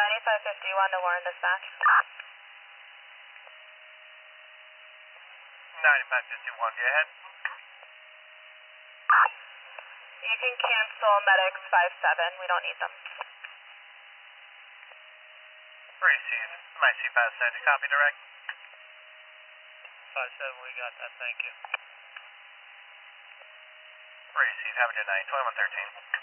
9551 to Warren Dispatch. 9551, go ahead. You can cancel medics 57. We don't need them. Receive. My C57, copy direct. 57, we got that, thank you. Receive, have a good night, 2113.